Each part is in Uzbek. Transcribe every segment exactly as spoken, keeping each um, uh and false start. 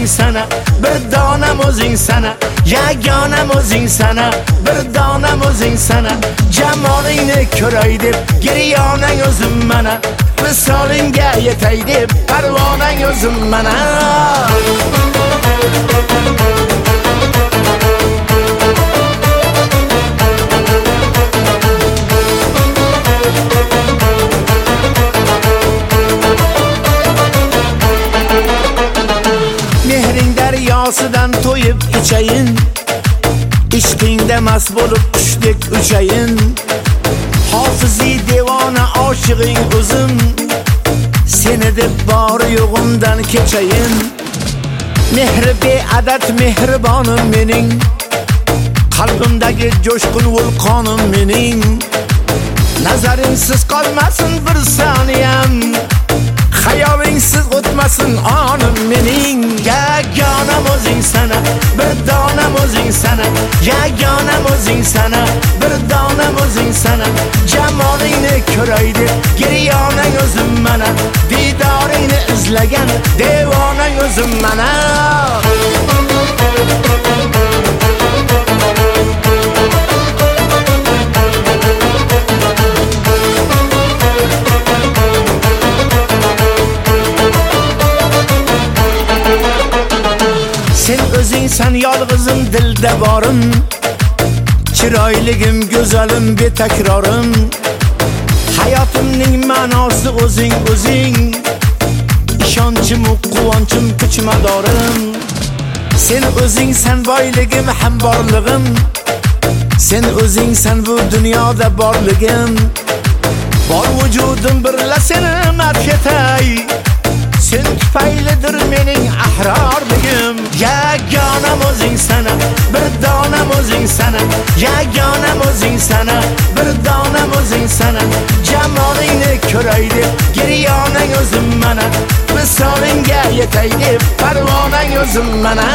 o'zing sana, bir donam o'zing sana, yagonam o'zing sana, bir donam o'zing sana. Jamolingni ko'ray deb giryonang o'zim mana, visolingga yetay deb parvonang o'zim mana. Daryosidan to'yib ichayin, ishqingda mast bo'lib qushdek uchayin. Hofizi devona oshig'ing o'zim, seni deb bor yo'g'imdan kechayin. Mehri beadad mehribonim mening, qalbimdagi jo'shqin vulqonim mening. Nazaringsiz qolmasin bir soniyam, xayolingsiz o'tmasin onim mening. Yagonam o'zing sana, bir donam o'zing sana, yagonam o'zing sana, bir donam o'zing sana. Jamolingni ko'ray deb giryonang o'zim mana, didoringni izlagan devonang o'zim mana. Sen o'zing san yolg'izim dilda borim, chiroyligim go'zalim betakrorim. Hayotimning ma'nosi o'zing o'zing, ishonchim quvonchim kuchmadorim. Sen o'zing san boyligim ham borlig'im, sen o'zing san bu dunyoda borligim. Bor vujudim birla seni madh etay, sen tufaylidir mening ahrorligim. Yagonam o'zing sana, bir donam o'zing sana, yagonam o'zing sana, bir donam o'zing sana. Jamolingni ko'ray deb giryonang o'zim mana, visolingga yetay deb parvonang o'zim mana.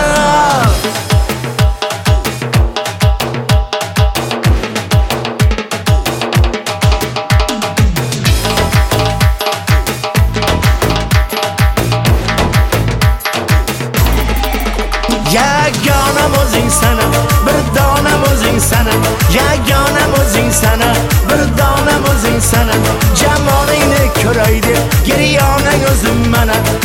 Yagonam o'zing sana, bir donam o'zing sana, yagonam o'zing sana, bir donam o'zing sana. Jamolingni ko'ray deb giryonang o'zim mana,